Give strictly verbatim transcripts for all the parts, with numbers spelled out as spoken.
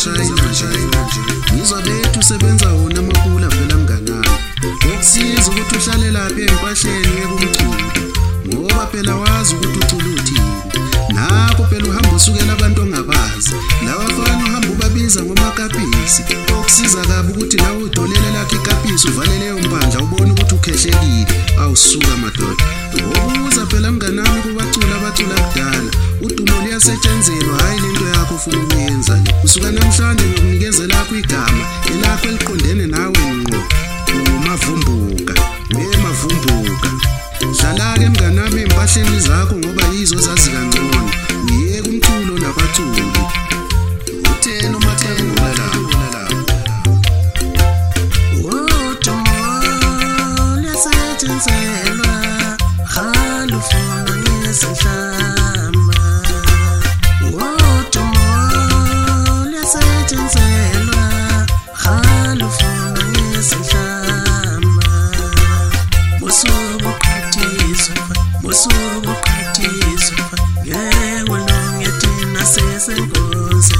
China nje ngizwa bethu sebenza wona amapula phela mnganami ukusiza ukuthi uhlale lapha empahleni yekumculo ngoba phela wazi ukuthi ucula uthini nakho phela uhamba usukela abantu ongabazi lawa fana uhamba ubabiza ngomakapisi ukusiza kabi ukuthi nawe udolele lakhe ikapisi uvale leyo mpandla ubone ukuthi ukhehlekile awusuka madoda ngokuza phela mnganami kubacula abacula kudala udumo liyasetshenzelwa hayi lento yakho ufuna ukuyenza usuka namhlanje ngokunikeza lakho igama elakho eliqondene nawe ngqo umavumbuka wemavumbuka dlala ke mnganami empahleni zakho ngoba yizo zazi kangcono uyeke umculo nabaculi uthena umathengula la wodumo liyasetshenzelwa halufuna ngezinhlamba wodumo liyasetshenzelwa halufuna ngezinhlamba musubuqhathiswa musubuqhathiswa ngewe longetina sesenkonze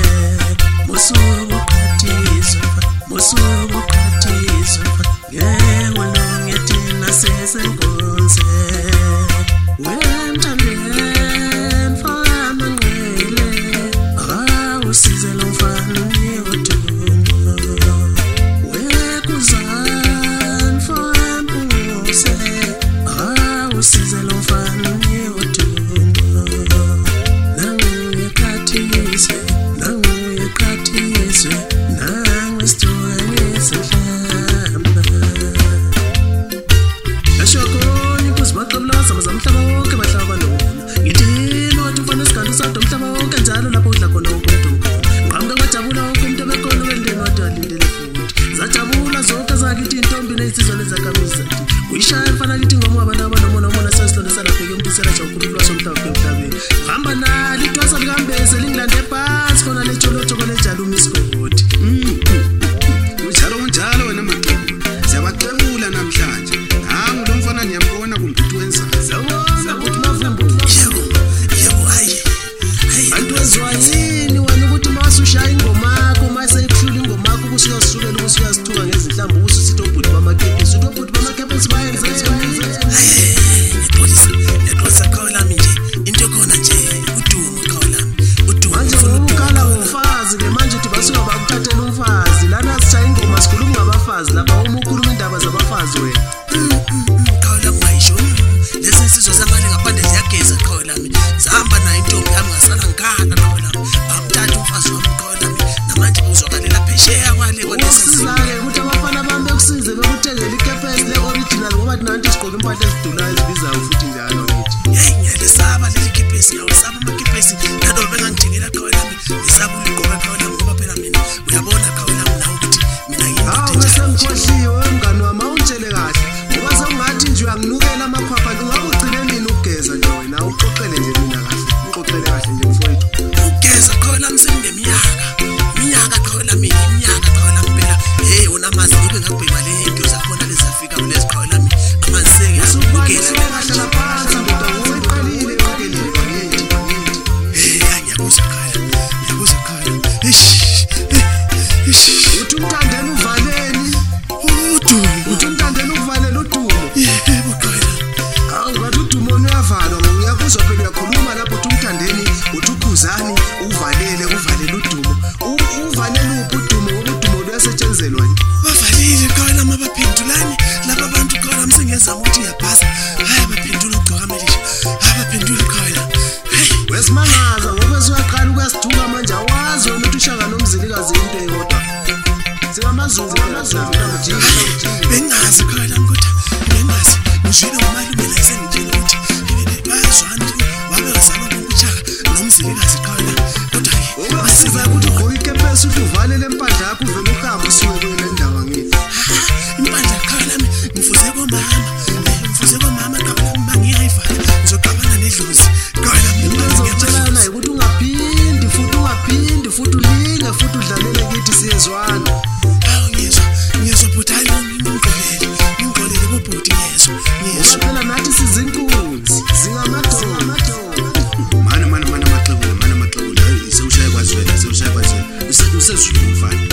musubuqhathiswa musubuqhathiswa ngewe longetina sesenkonze wemthandeni fana ngcwele awusize lo mfana niyodumo wekuzani fana mpuse awusize lo mfana niyodumo nanguye qhathise nanguye qhathise nangu sithola ngezinhlamba ashokoni kuzibaqabulaza bazamhlaba wonke bahlaba noma ngithini wathi mfana isiganda sadwa umhlaba wonke njalo lapho udla khona wonke umuntu ngiqhamuka ngajabula wonke umuntu ebekhona wendeni wathi alindele futhi zajabula zonke zakithi intombi nezizwe lezakamisa uyishaya mfana kithi ngoma abantu abanomona umona sesilonde salabheke umtisela nje ukhululwa somhlaba emhlabeni hamba nali ithwasa likambeze lingilande phansi khona lejolojo kolejalo umiskoti unjalo unjalo wena maqembu siyabaqebula namhlanje nangu lo mfana niyambona kumphithi wenzayo zabona ukuthi mavumbuka yebo yebo hayi bantu wezwayini wena ukuthi mawusushaya ingoma yakho mase ikuhlula ingoma yakho kusiyasukela ukusiyasithuka ngezinhlamba ususithi obhuti bamakepesi uthi obhuti bamakepesi bayenze ngepolisa ngepolisa khawulami nje into khona nje udumo khawulami udumo manje ukukala umfazi ke manje uthi basuka bakuthathela umfazi lana sishaya ingoma sikhuluma ngabafazi lapha uma ukhuluma indaba zabafazi wena khawulami mayisho lesi sizwe sangale ngaphandle ziyageza khawulami zihamba nayo intombi yami ngasala ngikhala khawulami bamthatha umfazi wami khawulami namanje uzwakalela phesheya kwale usizake ukuthi abafana bami bekusize bekuthengele ikepesi le-original ngoba nanti sigqoke impahla ezidulayo ezibizayo futhi njalo ngithi yeyi ngiyalisaba leli kepesi ngiyawasaba amakepesi nalo bengangijikela khawulami ngisaba uligqoka khawulami ngoba phela mina uyabona khawulami nawe ukuthi mina hawu bese ngikhohliwe mngani wami awuntshele kahle ngoba sekungathi nje uyanginukela amakhwapha ungabe ugcine nini ukugeza nje wena uqoqele nje mina kahle ngiqoqele kahle nje mfowethu ugeza khawulami sengineminyaka iminyaka khawulami iminyaka khawulami phela hey unamazi lokhu engakubhema lento zakhona lezafika kulezi khawulami amanzi sengiyasukela kahle laphansi ndoda uyiqalile uqelile bangithi bangithi hey ngiyabuza khaya ngiyabuza khaya ish ish uthi umthandeni uvaleni udumo uthi umthandeni uvalele udumo yebo khaya hawu ngathi udumo uyavalwa ngiyakuzwa phela uyakhuluma lapho uthi umthandeni uthi ukhuzani uvalele uvalele udumo uvalele uphi udumo ngoba udumo luyasetshenzelwa nje bavalile khawulami abaphendulani laba bantu khawulami sengiyazama ukuthi ngiyabhaza hayi abaphendula ugcoka melisha abaphendula khawulami wesimangaza ngoba usuyaqala ukuyasithuka manje awazi wena ukuthi ushaka nomzilikazi into eyodwa singamazulu bengazi khawulami kodwa bengazi ngizwile umalume la sengitshela ukuthi bayazwana wabe wazama ukuchaka nomzilikazi khawulami kodwa ubasiza ukuthi ugqoke ikepesi uthi uvalele empandla yakho uvele uhambe usuke kule ndawo ngithi impandla khawulami ngifuze komama ngifuze komama khawulami bangiyayivala ngizoqabana nedlozi khawulami into ezokutshela naye ukuthi ungaphindi futhi ungaphindi futhi ulinge futhi udlalele kithi siyezwana hawu ngizwa ngizwa bhuti sesizwe umfana